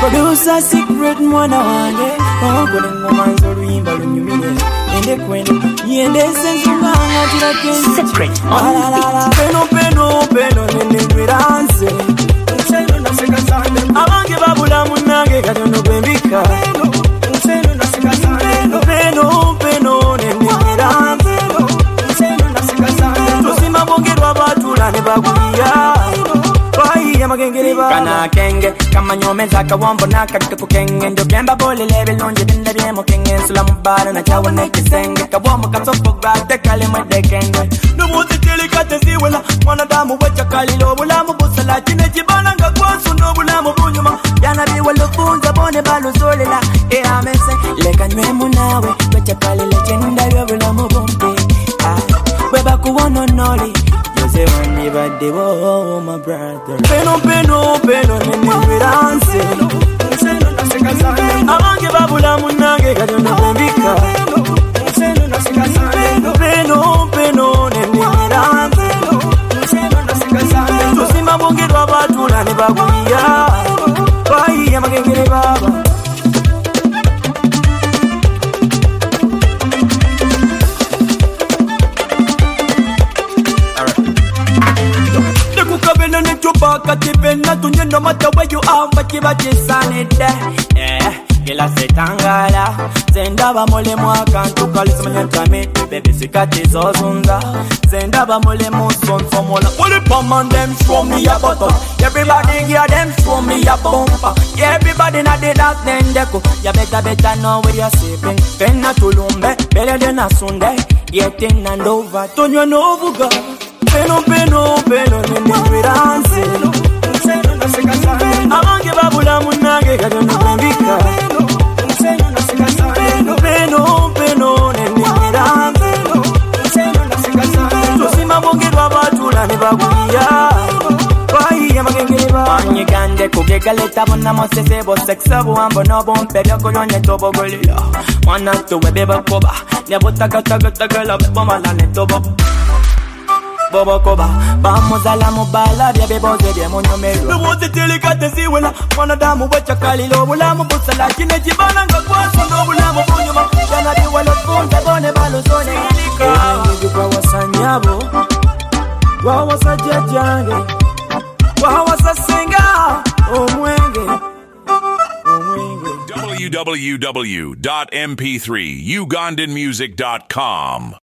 Producer secret mwana wange Kone ngoma nzo luyimba lunyumire Ende kweno Yende sensunganga tirakenzi Secret Alalala Peno nene kwiranze Nseno naseka zane Abange babula munange katono kwembika Nseno naseka zane Peno nene kwiranze Nseno naseka zane Tusima bongerwa batula ne bagulia Kana kenge kama nyomeza kawambo na kakiko kenge ndo kemba bole lebe lonje binda biemo kenge sula mubara na chawa nekisenge kawambo katsopo grate kale mwede kenge Nubuzi tili kate ziwela mwanadamu wecha kalilo bulamu busala chine jibana nga kwansu no bulamu bunyuma Yana biwa lufunza bone balu zolela amese leka nywemu nawe wecha kalile chinda yo bulamu bumpe Weba kuwono noli Say when you bad day, oh my brother. Peno, nene kwiranze. Nseno naseka zane. Abange babula munange katono kwembika. Nseno naseka zane. Peno, nene kwiranze. Nseno naseka zane. Tusima bongerwa batula ne bagulia. Bayi amagengere baba. Katipena tunye no matter where you are Bachiba chisanide Gila setangala Zendaba mole mwaka Ntukalisa manyantame Baby sikati zozunza Zendaba mole muson Somola Pull it palm on them Show me a button Everybody hear them Show me a bumper Everybody na the dance Nendeko Ya better know where you're sleeping Pena tulumbe Bele de na sunde Getting and over Tonyo no vuga Peno, nene kwiranze. Nseno naseka zane. Abange babula munange katono kwembika. Nseno naseka zane. Peno, nene kwiranze. Nseno naseka zane. Tusima bongerwa batula ne bagulia. Bayi amagengere ba. Anyigande kugegaleta bona mosese bo sexa buambo no bompera kolonye tobogolia. Mwana tuwe beba koba. Nyabota gala bomala ne tobo. Bobo koba, vamos a la mobala, bia beboze bia monyomero. Nubuzi tili kate ziwela, mwanadamu wecha kalilo bulamu busala chine jibana nga kwansu ndo bulamu bunyuma. Yana biwa lofunza bone balusone ilika. Ngi kwa wasanyabo, kwa wasajajange, kwa wasasenga, omwenge. www.mp3ugandanmusic.com